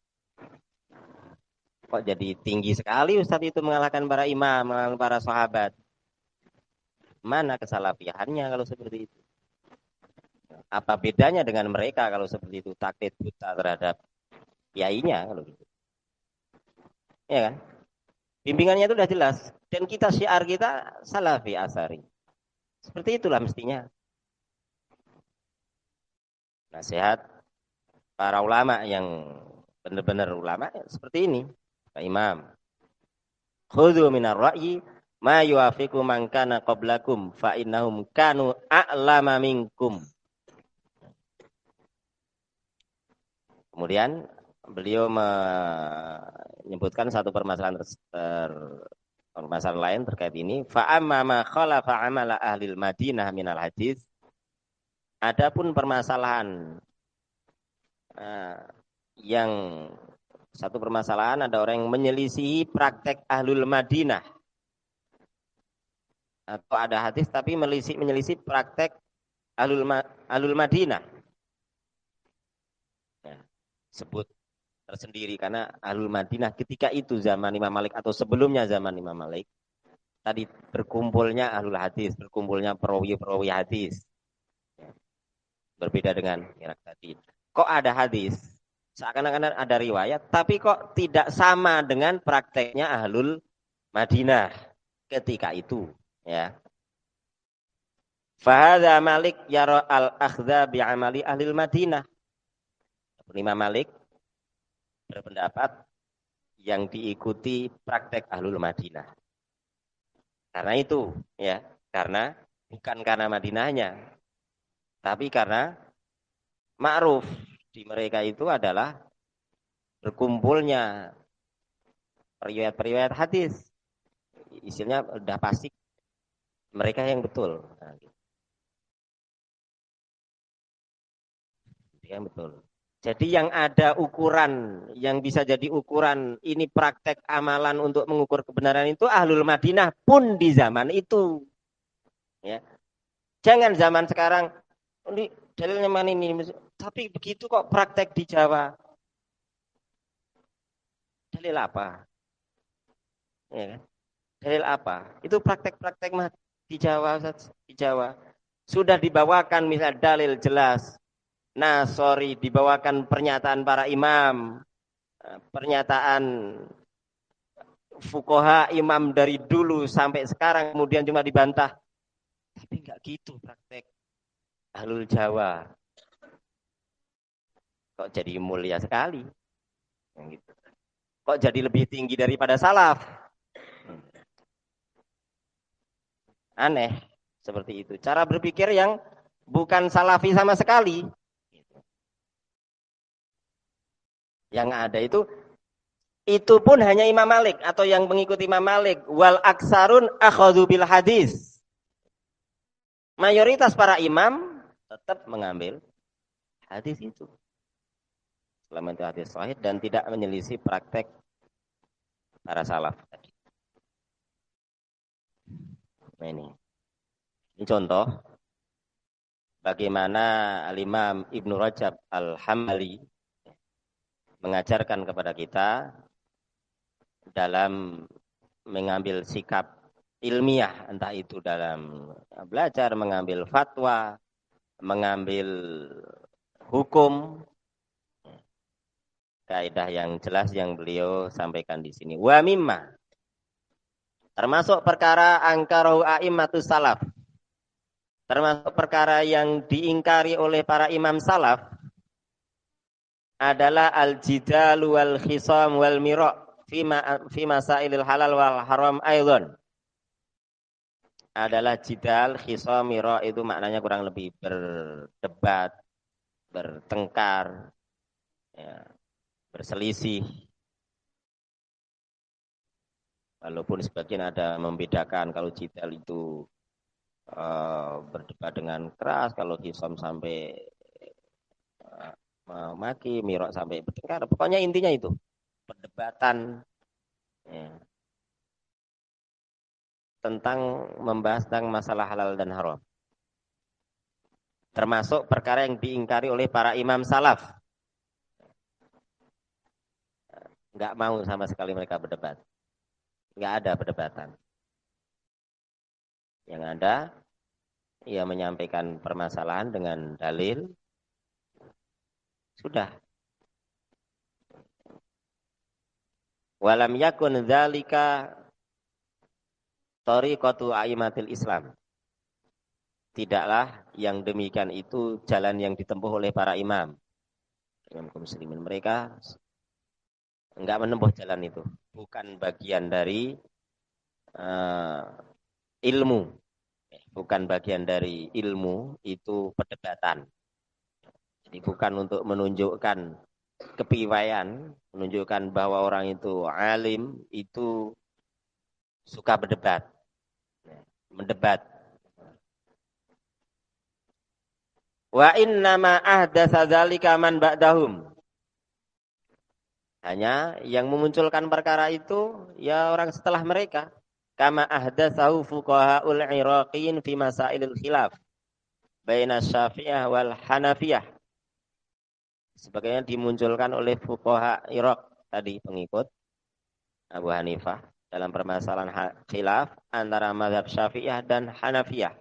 Kok jadi tinggi sekali Ustadz itu mengalahkan para imam, mengalahkan para sahabat. Mana kesalafiannya kalau seperti itu? Apa bedanya dengan mereka kalau seperti itu, taklid buta terhadap kiainya kalau gitu? Ya kan? Bimbingannya itu sudah jelas. Dan kita syiar kita salafi asari. Seperti itulah mestinya. Nasihat para ulama yang benar-benar ulama seperti ini. Pak Imam. Khudhu minar ra'yi ma yuafiqu man kana qablakum fa innahum kanu a'lama minkum. Kemudian beliau menyebutkan satu permasalahan permasalahan lain terkait ini. Fa'amma ma khalafa amala ahlil Madinah minal hadis. Adapun permasalahan yang satu permasalahan ada orang yang menyelisihi praktek ahlul Madinah atau ada hadis tapi menyelisih praktek ahlul Madinah. Ya, sebut tersendiri karena ahlul Madinah ketika itu zaman Imam Malik atau sebelumnya zaman Imam Malik tadi berkumpulnya ahlul hadis, berkumpulnya perawi-perawi hadis. Ya, berbeda dengan Irak tadi. Kok ada hadis? Seakan-akan ada riwayat, tapi kok tidak sama dengan prakteknya ahlul Madinah ketika itu. Ya. Fahadha Malik yara al-akhdha bi'amali ahlil Madinah. Imam Malik berpendapat yang diikuti praktek ahlul Madinah. Karena itu, ya, karena bukan karena Madinahnya, tapi karena ma'ruf di mereka itu adalah berkumpulnya periwayat-periwayat hadis. Istilahnya udah pasti mereka yang betul. Nah, gitu. Yang betul. Jadi yang ada ukuran, yang bisa jadi ukuran ini praktek amalan untuk mengukur kebenaran itu ahlul Madinah pun di zaman itu. Ya. Jangan zaman sekarang, ini dalilnya mana ini, tapi begitu kok praktek di Jawa. Dalil apa? Ya kan? Dalil apa? Itu praktek-praktek di Jawa, di Jawa. Sudah dibawakan misal dalil jelas. Nah, sorry, dibawakan pernyataan para imam, pernyataan fuqaha imam dari dulu sampai sekarang, kemudian cuma dibantah. Tapi enggak gitu praktek ahlul Jawa. Kok jadi mulia sekali? Gitu. Kok jadi lebih tinggi daripada salaf? Aneh seperti itu. Cara berpikir yang bukan salafi sama sekali. Yang ada itu pun hanya Imam Malik atau yang mengikuti Imam Malik. Wal aksarun akhadhu bil hadis. Mayoritas para imam tetap mengambil hadis itu. Selama itu hadis sahih dan tidak menyelisih praktek para salaf tadi. Nah, ini contoh bagaimana Al-Imam Ibnu Rajab Al-Hambali mengajarkan kepada kita dalam mengambil sikap ilmiah, entah itu dalam belajar, mengambil fatwa, mengambil hukum, kaidah yang jelas yang beliau sampaikan di sini. Wa mimma, termasuk perkara angkarahu a'immatus salaf, termasuk perkara yang diingkari oleh para imam salaf adalah al-jidal wal khisam wal mira' fi masailil halal wal haram aidan. Adalah jidal, khisam, mira' itu maknanya kurang lebih berdebat, bertengkar, ya, berselisih. Walaupun sebagian ada membedakan kalau jidal itu berdebat dengan keras, kalau khisam sampai maki, mira' sampai bertengkar. Pokoknya intinya itu perdebatan, ya, tentang membahas tentang masalah halal dan haram. Termasuk perkara yang diingkari oleh para imam salaf. Enggak mau sama sekali mereka berdebat. Enggak ada perdebatan. Yang ada, ia menyampaikan permasalahan dengan dalil. Sudah. Walam yakun dzalika thariqatu a'immatil Islam. Tidaklah yang demikian itu jalan yang ditempuh oleh para imam. Imam muslimin, mereka enggak menempuh jalan itu. Bukan bagian dari ilmu. Bukan bagian dari ilmu, itu perdebatan. Jadi bukan untuk menunjukkan kepiawaian, menunjukkan bahwa orang itu alim, itu suka berdebat, mendebat. Wa innama ahdatsa dzalika man ba'dahum. Hanya yang memunculkan perkara itu ya orang setelah mereka. Kama ahdatsahu fuqahaul Iraqiyyin fi masailil khilaf baina Syafi'iyah wal Hanafiyah. Sebagainya dimunculkan oleh fuqaha Irak tadi pengikut Abu Hanifah dalam permasalahan khilaf antara mazhab Syafi'iyah dan Hanafiyah.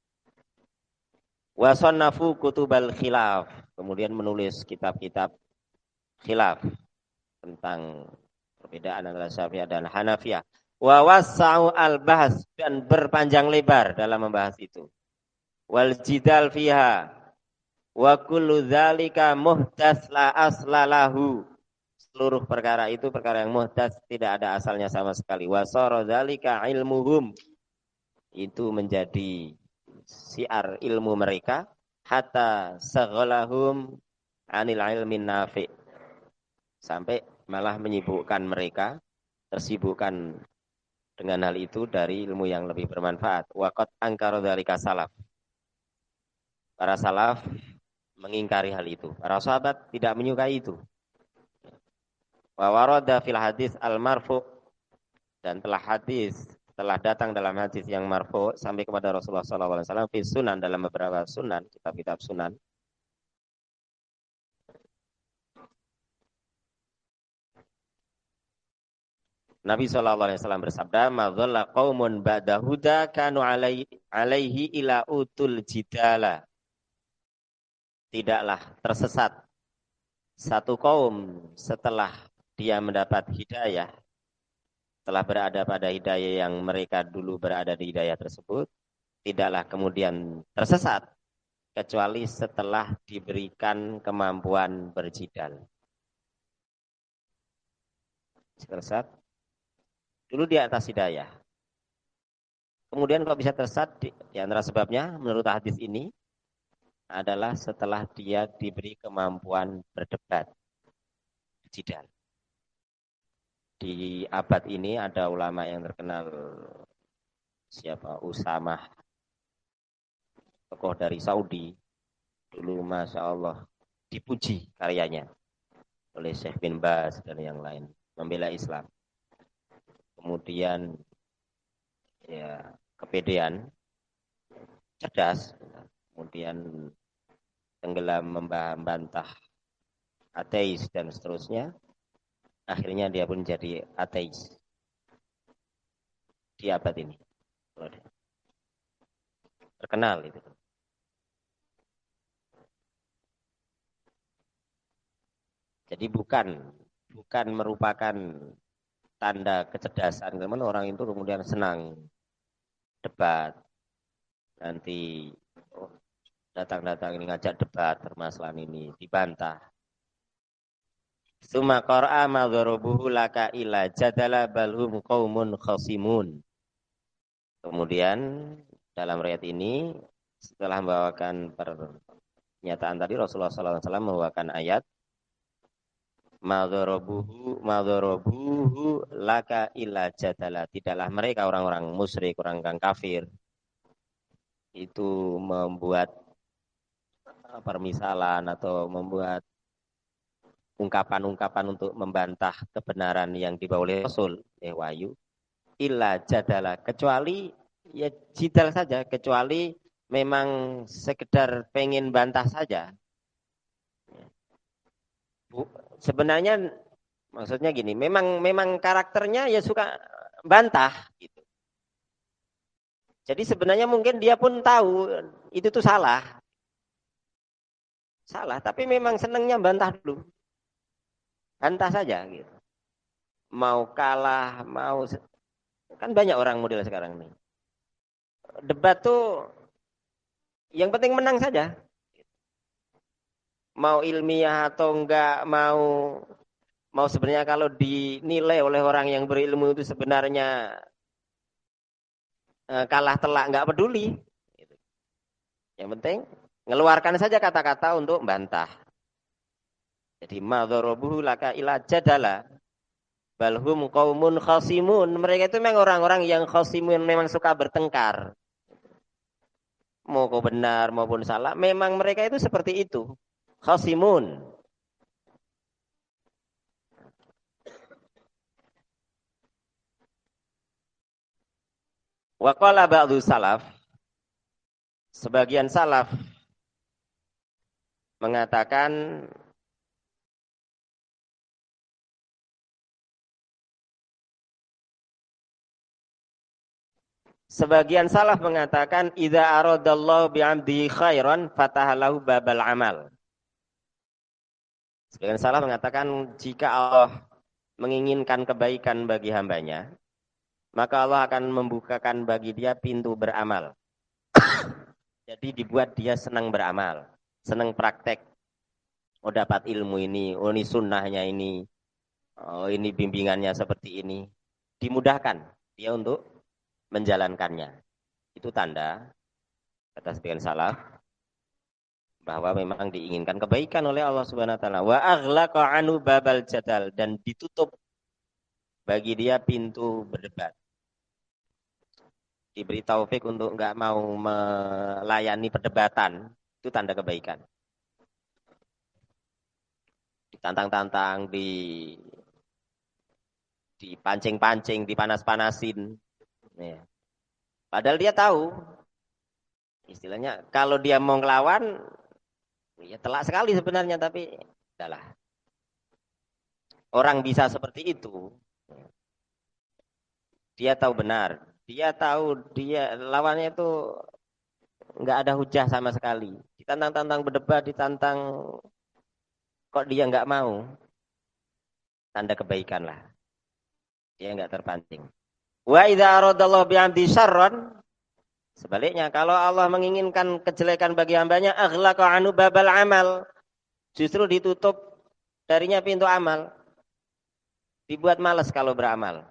Wa sannafu kutubal khilaf, kemudian menulis kitab-kitab khilaf tentang perbedaan antara Syafi'iyah dan Hanafiyah. Wa wassa'u al-bahs, dan berpanjang lebar dalam membahas itu. Wal jidal fiha wa kullu dzalika muhdas la aslalahu. Seluruh perkara itu perkara yang muhdas, tidak ada asalnya sama sekali. Wa sara dzalika ilmuhum, itu menjadi siar ilmu mereka, hatta saghalahum anil ilmin nafi', sampai malah menyibukkan mereka, tersibukkan dengan hal itu dari ilmu yang lebih bermanfaat. Waqad angkara dzalika salaf. Para salaf mengingkari hal itu. Para sahabat tidak menyukai itu. Wa warada fil hadis al-marfu', dan telah datang dalam hadis yang marfu' sampai kepada Rasulullah SAW fi sunan, dalam beberapa sunan, kitab-kitab sunan. Nabi SAW bersabda, "Madzalla qaumun ba'da huda kanu alaihi ila utul jidala." Tidaklah tersesat satu kaum setelah dia mendapat hidayah, telah berada pada hidayah yang mereka dulu berada di hidayah tersebut, tidaklah kemudian tersesat kecuali setelah diberikan kemampuan berjidal. Tersesat dulu di atas hidayah. Kemudian kalau bisa tersesat, di antara sebabnya menurut hadis ini adalah setelah dia diberi kemampuan berdebat, berjidal. Di abad ini ada ulama yang terkenal, siapa, Usamah, tokoh dari Saudi. Dulu Masya Allah dipuji karyanya oleh Syekh bin Baz dan yang lain, membela Islam. Kemudian ya kepedean, cerdas, kemudian tenggelam membantah ateis dan seterusnya. Akhirnya dia pun jadi ateis di abad ini. Terkenal itu. Jadi bukan merupakan tanda kecerdasan. Kemudian orang itu kemudian senang debat. Nanti datang-datang ini ngajak debat permasalahan ini, dibantah. Summa qara'a ma dharabuhu laka ila jadala balhum qaumun khasimun. Kemudian dalam riwayat ini setelah membawakan pernyataan tadi, Rasulullah SAW membawakan ayat ma dharabuhu laka ila jadala. Tidaklah mereka orang-orang musyrik, orang-orang kafir itu membuat permisalan atau membuat ungkapan-ungkapan untuk membantah kebenaran yang dibawa oleh Rasul, wahyu, illa jadala, kecuali ya jidal saja, kecuali memang sekedar pengen bantah saja. Sebenarnya maksudnya gini, memang karakternya ya suka bantah gitu. Jadi sebenarnya mungkin dia pun tahu itu tuh salah. Salah, tapi memang senangnya bantah dulu. Bantah saja gitu. Mau kalah, kan banyak orang model sekarang nih. Debat tuh yang penting menang saja. Mau ilmiah atau enggak, mau sebenarnya kalau dinilai oleh orang yang berilmu itu sebenarnya kalah telak, enggak peduli. Yang penting ngeluarkan saja kata-kata untuk bantah. Jadi madzarabuhu laka ila jadala balhum qaumun khasimun. Mereka itu memang orang-orang yang khasimun, memang suka bertengkar. Mau kau benar maupun salah, memang mereka itu seperti itu. Khasimun. Wa qala ba'du salaf, sebagian salaf mengatakan idza aradallahu bi'amdi khairan fatahalahu babal amal. Sebagian salaf mengatakan jika Allah menginginkan kebaikan bagi hambanya, maka Allah akan membukakan bagi dia pintu beramal. Jadi dibuat dia senang beramal, senang praktek. Oh dapat ilmu ini, oh ini sunnahnya ini, oh ini bimbingannya seperti ini. Dimudahkan dia untuk menjalankannya. Itu tanda, kata sebagian salaf, bahwa memang diinginkan kebaikan oleh Allah Subhanahu wa taala. Wa aghlaqa anu babal jadal, dan ditutup bagi dia pintu berdebat. Diberi taufik untuk enggak mau melayani perdebatan, itu tanda kebaikan. Ditantang-tantang, dipancing-pancing, dipanas-panasin. Ya. Padahal dia tahu, istilahnya kalau dia mau ngelawan, ya telak sekali sebenarnya, tapi udahlah. Orang bisa seperti itu, dia tahu benar. Dia tahu dia lawannya itu nggak ada hujah sama sekali. Ditantang-tantang berdebat, ditantang kok dia nggak mau. Tanda kebaikan lah. Dia nggak terpancing. Wa idza aradallahu bi'amdi syarran, sebaliknya kalau Allah menginginkan kejelekan bagi hambanya, aghlaqa anu babal amal, justru ditutup darinya pintu amal. Dibuat malas kalau beramal.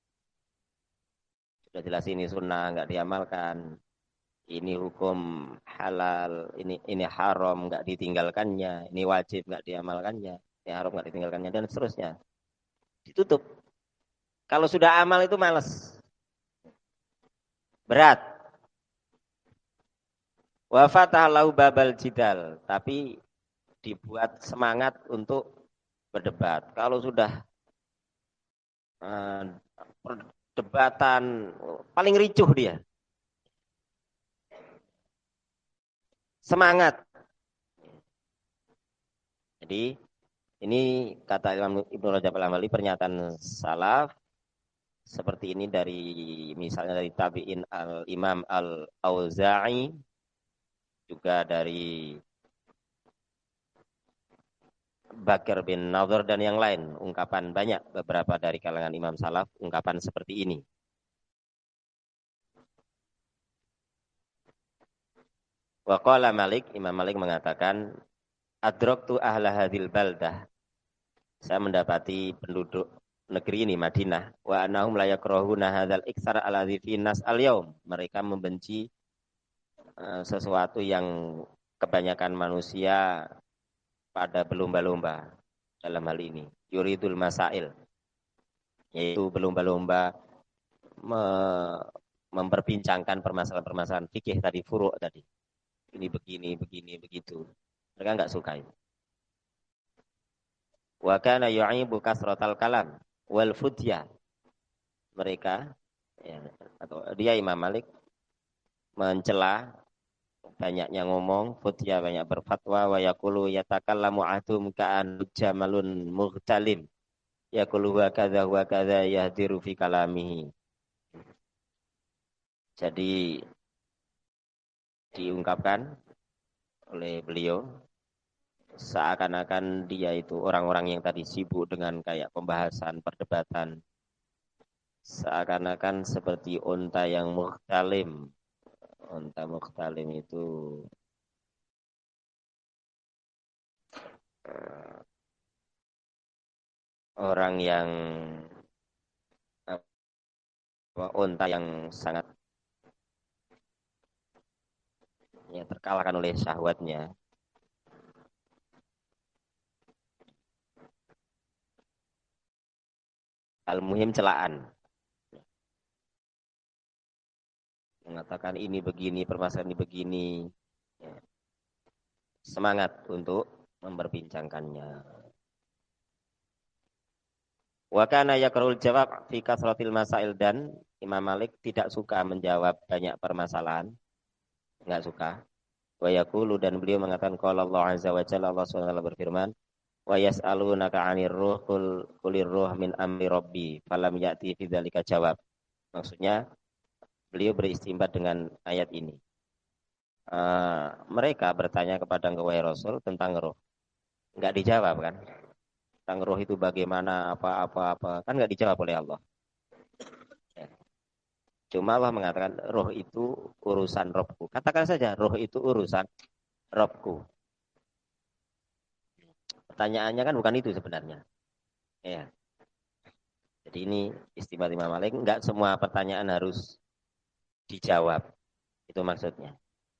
Sudah jelas ini sunnah nggak diamalkan. Ini hukum halal, ini haram nggak ditinggalkannya, ini wajib nggak diamalkannya, ini haram nggak ditinggalkannya, dan seterusnya. Ditutup. Kalau sudah amal itu malas, berat. Wa fatahallahu babal jidal, tapi dibuat semangat untuk berdebat. Kalau sudah perdebatan paling ricuh dia. Semangat. Jadi ini kata Imam Ibnu Rajab Al-Hambali, pernyataan salaf seperti ini dari misalnya dari tabi'in al-Imam Al-Auza'i, juga dari Bakir bin Nadhr dan yang lain, ungkapan banyak beberapa dari kalangan imam salaf ungkapan seperti ini. Wa qala Malik, Imam Malik mengatakan, adraktu ahla hadhil baldah, saya mendapati penduduk negeri ini Madinah, wa annahum la yakrahuna hadzal iksar alladzi fi nas al-yaum, mereka membenci sesuatu yang kebanyakan manusia pada berlomba-lomba dalam hal ini, yuridul masail, yaitu berlomba-lomba memperbincangkan permasalahan-permasalahan fikih tadi, furu' tadi. Ini begini, begini, begitu. Mereka enggak suka itu. Wa kana yu'ibu kasratal kalam wal fudya. Mereka ya, atau dia Imam Malik mencela banyaknya ngomong, fudya banyak berfatwa, wa yaqulu yatakallamu ahdum ka'an jamalun mughtalim. Yaqulu wa kadza yahdiru fi kalamihi. Jadi diungkapkan oleh beliau seakan-akan dia itu orang-orang yang tadi sibuk dengan kayak pembahasan perdebatan, seakan-akan seperti unta yang mukhtalim. Unta mukhtalim itu orang yang unta yang sangat ya, terkalahkan oleh syahwatnya. Al-muhim celaan. Mengatakan ini begini, permasalahan ini begini. Ya. Semangat untuk memperbincangkannya. Wa kana yakrul jawab fi kasratil masail, dan Imam Malik tidak suka menjawab banyak permasalahan, enggak suka. Wa yaqulu, dan beliau mengatakan qala Allah azza wa jalla, Allah SWT berfirman, wa yas'alunaka 'anir ruh qulir ruh min amri rabbi falam ya'ti fi dzalika jawab. Maksudnya beliau beristimbat dengan ayat ini. Mereka bertanya kepada engkau wahai Rasul tentang roh. Enggak dijawab kan? Tentang roh itu bagaimana, apa kan enggak dijawab oleh Allah. Ya. Cuma Allah mengatakan roh itu urusan Robku. Katakan saja roh itu urusan Robku. Pertanyaannya kan bukan itu sebenarnya. Ya. Jadi ini istimewa Imam Malik, enggak semua pertanyaan harus dijawab. Itu maksudnya.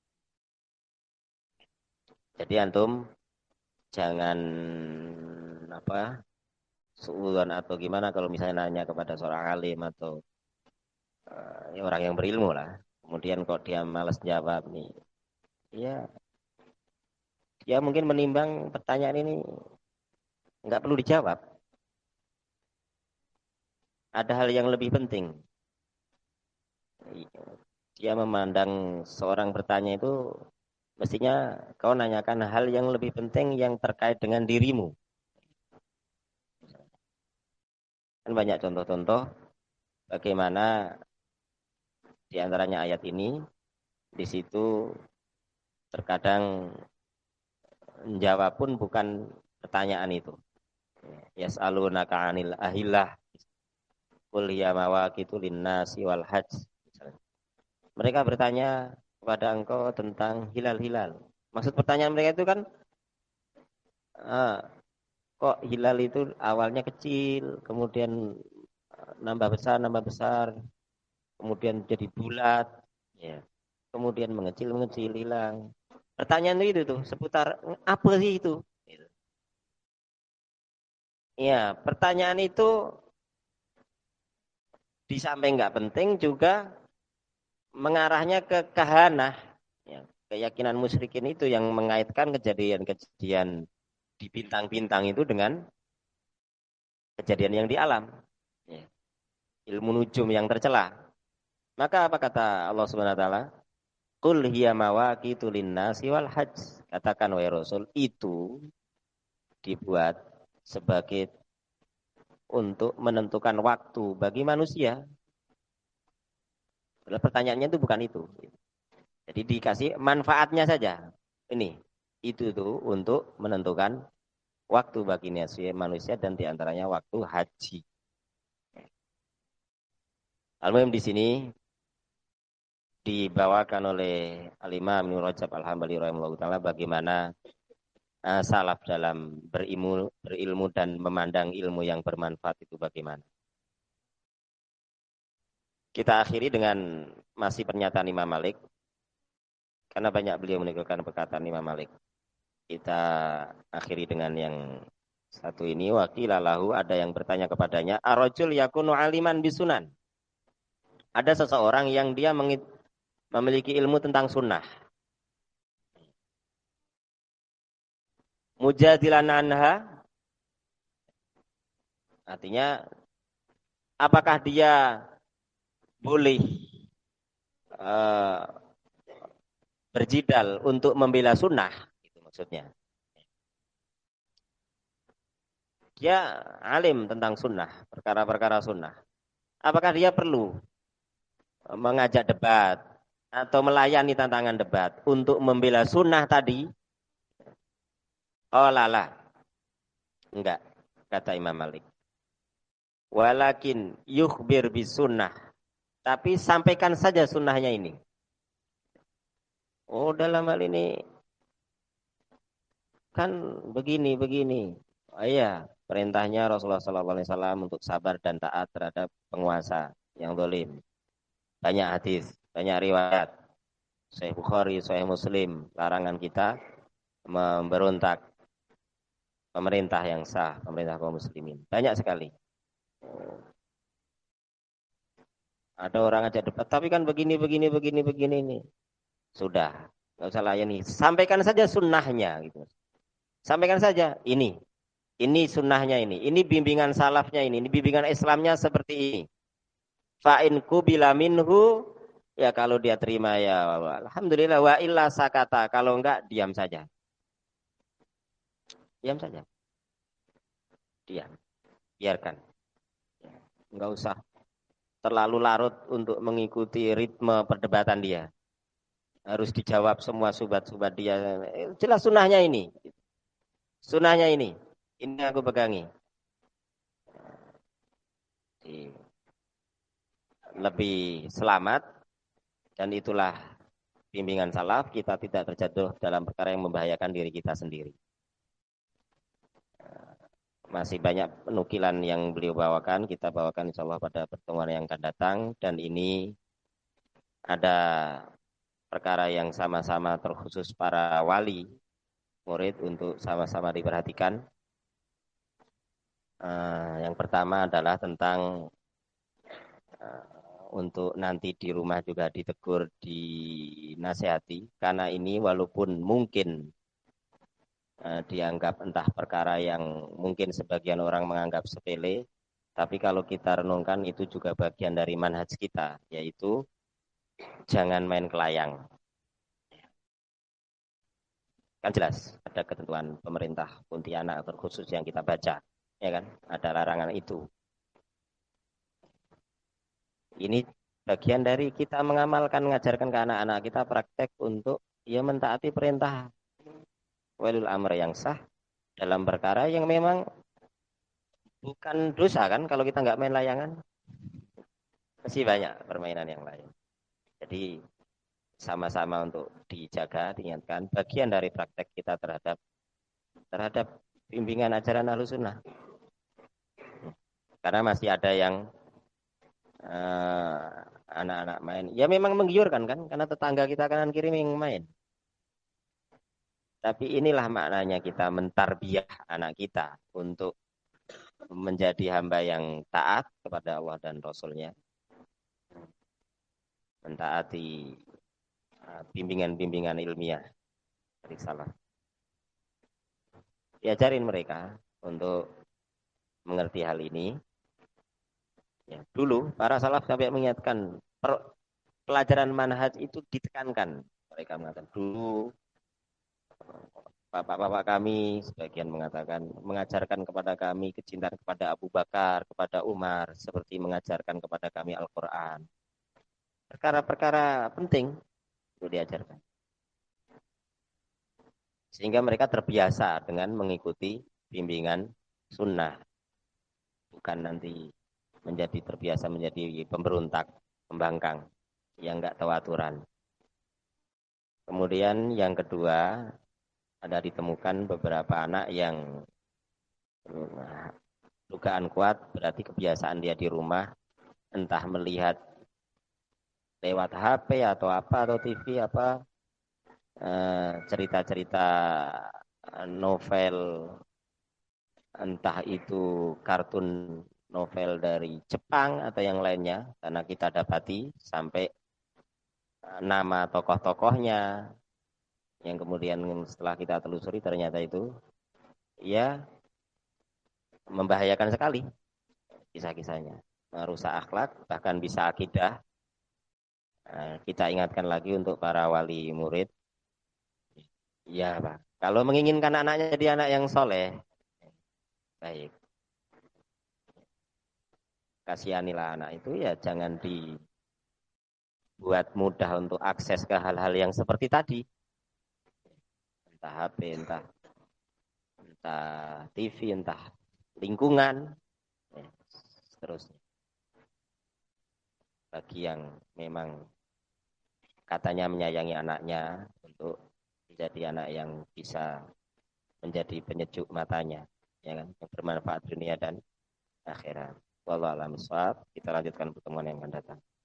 Jadi antum jangan suudzon atau gimana kalau misalnya nanya kepada seorang alim atau orang yang berilmu lah. Kemudian kok dia malas jawab nih. Ya, dia mungkin menimbang pertanyaan ini nggak perlu dijawab. Ada hal yang lebih penting. Dia memandang seorang bertanya itu mestinya kau nanyakan hal yang lebih penting yang terkait dengan dirimu. Kan banyak contoh-contoh bagaimana di antaranya ayat ini, di situ terkadang menjawab pun bukan pertanyaan itu. Yas'alunaka 'anil ahillah qul hiya mawaqitu linnasi wal hajj. Mereka bertanya kepada engkau tentang hilal-hilal. Maksud pertanyaan mereka itu kan kok hilal itu awalnya kecil, kemudian nambah besar, kemudian jadi bulat, ya. Kemudian mengecil hilang. Pertanyaan itu tuh seputar apa sih itu? Ya, pertanyaan itu di samping nggak penting juga mengarahnya ke kahanah. Ya, keyakinan musyrikin itu yang mengaitkan kejadian-kejadian di bintang-bintang itu dengan kejadian yang di alam. Ya, ilmu nujum yang tercela. Maka apa kata Allah Subhanahu wa taala? Qul hiya mawaqitu linnasi wal hajj. Katakan wahai Rasul, itu dibuat sebagai untuk menentukan waktu bagi manusia. Pertanyaannya itu bukan itu. Jadi dikasih manfaatnya saja. Ini, itu tuh untuk menentukan waktu bagi manusia dan diantaranya waktu haji. Al-Muhim di sini dibawakan oleh Al-Imam Ibnu Rajab Al-Hambali rahimahullah taala bagaimana salaf dalam berilmu dan memandang ilmu yang bermanfaat itu bagaimana. Kita akhiri dengan masih pernyataan Imam Malik, karena banyak beliau menukilkan perkataan Imam Malik. Kita akhiri dengan yang satu ini. Wakilalahu, ada yang bertanya kepadanya, arrojul yakunu aliman bisunan. Ada seseorang yang dia memiliki ilmu tentang sunnah. Mujadilan anha, artinya apakah dia boleh berjidal untuk membela sunnah, itu maksudnya. Dia alim tentang sunnah, perkara-perkara sunnah. Apakah dia perlu mengajak debat atau melayani tantangan debat untuk membela sunnah tadi? Oh lala, enggak, kata Imam Malik. Walakin yukhbir bis sunnah, tapi sampaikan saja sunnahnya ini. Oh dalam hal ini kan begini. Oh iya, perintahnya Rasulullah SAW untuk sabar dan taat terhadap penguasa yang zalim. Banyak hadis, banyak riwayat. Sahih Bukhari, Sahih Muslim, larangan kita memberontak pemerintah yang sah, pemerintah kaum muslimin. Banyak sekali. Ada orang aja debat, tapi kan begini, begini, begini, begini nih. Sudah, nggak usah layani. Sampaikan saja sunnahnya gitu. Sampaikan saja ini sunnahnya ini bimbingan salafnya ini bimbingan Islamnya seperti ini. Fa'in kubila minhu, ya kalau dia terima ya alhamdulillah, wa illa sakata, kalau enggak diam saja. Diam saja. Diam. Biarkan. Enggak usah terlalu larut untuk mengikuti ritme perdebatan dia. Harus dijawab semua subat-subat dia. Jelas sunnahnya ini. Sunnahnya ini. Ini aku pegangi. Lebih selamat, dan itulah bimbingan salaf, kita tidak terjatuh dalam perkara yang membahayakan diri kita sendiri. Masih banyak penukilan yang beliau bawakan, kita bawakan insya Allah pada pertemuan yang akan datang, dan ini ada perkara yang sama-sama terkhusus para wali murid untuk sama-sama diperhatikan. Yang pertama adalah tentang untuk nanti di rumah juga ditegur, dinasehati, karena ini walaupun mungkin dianggap entah perkara yang mungkin sebagian orang menganggap sepele, tapi kalau kita renungkan itu juga bagian dari manhaj kita, yaitu jangan main kelayang. Kan jelas ada ketentuan pemerintah Pontianak terkhusus yang kita baca, ya kan? Ada larangan itu. Ini bagian dari kita mengamalkan, mengajarkan ke anak-anak kita praktek untuk ya mentaati perintah walul amr yang sah dalam perkara yang memang bukan dosa kan kalau kita nggak main layangan. Masih banyak permainan yang lain. Jadi sama-sama untuk dijaga, diingatkan bagian dari praktek kita terhadap bimbingan ajaran Ahlussunnah. Karena masih ada yang anak-anak main. Ya memang menggiurkan kan, karena tetangga kita kanan kiri yang main. Tapi inilah maknanya kita mentarbiyah anak kita untuk menjadi hamba yang taat kepada Allah dan Rasulnya. Mentaati bimbingan-bimbingan ilmiah dari salaf. Diajarin mereka untuk mengerti hal ini. Ya, dulu para salaf sampai mengingatkan pelajaran manhaj itu ditekankan. Mereka mengatakan dulu bapak-bapak kami sebagian mengatakan mengajarkan kepada kami kecintaan kepada Abu Bakar, kepada Umar, seperti mengajarkan kepada kami Al-Quran. Perkara-perkara penting itu diajarkan. Sehingga mereka terbiasa dengan mengikuti bimbingan sunnah. Bukan nanti menjadi terbiasa menjadi pemberontak, pembangkang, yang enggak tahu aturan. Kemudian yang kedua, ada ditemukan beberapa anak yang dugaan kuat, berarti kebiasaan dia di rumah, entah melihat lewat HP atau apa, atau TV apa, cerita-cerita novel, entah itu kartun novel dari Jepang atau yang lainnya, karena kita dapati sampai nama tokoh-tokohnya yang kemudian setelah kita telusuri ternyata itu ya membahayakan sekali kisah-kisahnya, merusak akhlak, bahkan bisa akidah. Kita ingatkan lagi untuk para wali murid, ya Pak, kalau menginginkan anaknya jadi anak yang soleh, baik, kasihanilah anak itu, ya jangan dibuat mudah untuk akses ke hal-hal yang seperti tadi, entah HP, entah TV, entah lingkungan, ya, seterusnya. Bagi yang memang katanya menyayangi anaknya untuk menjadi anak yang bisa menjadi penyejuk matanya, ya kan, yang bermanfaat dunia dan akhirat. Wallahu a'lam bishawab. Kita lanjutkan pertemuan yang akan datang.